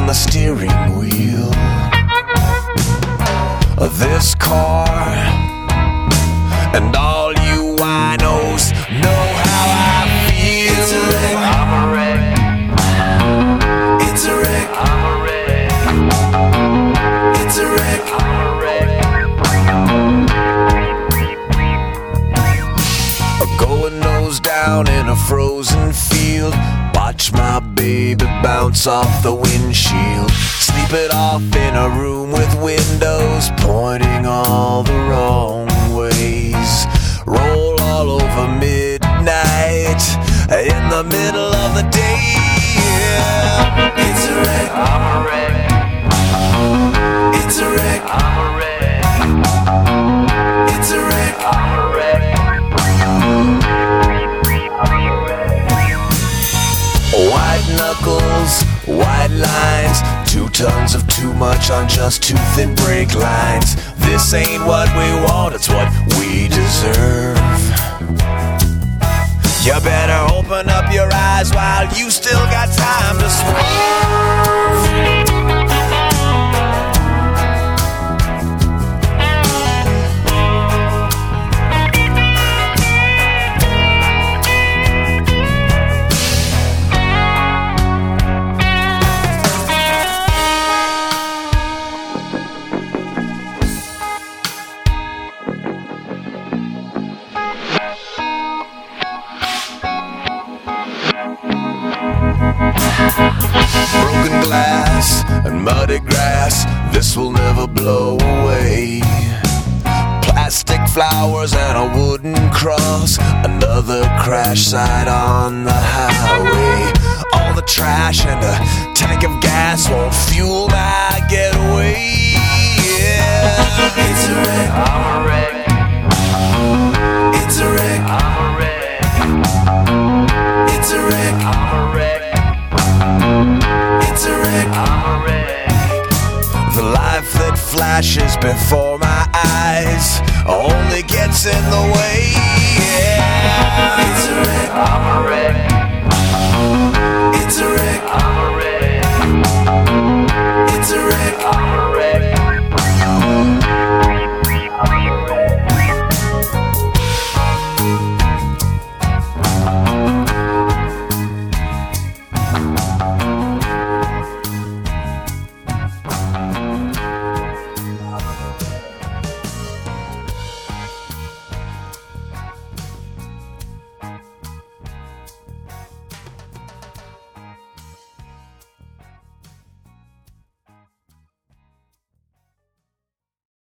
on the steering wheel of this car, and all you winos know how I feel. It's a wreck. I'm a wreck. It's a wreck. I'm a wreck. It's a wreck. I'm a wreck. Going nose down in a frozen field. Watch my baby bounce off the windshield. Sleep it off in a room with windows pointing all the wrong ways. Roll all over midnight in the middle of the day. Yeah. It's a wreck. I'm a wreck. It's a wreck. I'm a wreck. It's a wreck. I'm a wreck. White knuckles, white lines, 2 tons of too much on just 2 thin brake lines. This ain't what we want, it's what we deserve. You better open up your eyes while you still got time to swerve. Broken glass and muddy grass, this will never blow away. Plastic flowers and a wooden cross, another crash site on the highway. All the trash and a tank of gas won't fuel my getaway. Yeah. It's a wreck. I'm a wreck. It's a wreck. I'm a wreck. It's a wreck. I'm a wreck. It's a wreck. I'm a wreck. The life that flashes before my eyes only gets in the way. Yeah. It's a wreck. I'm a wreck.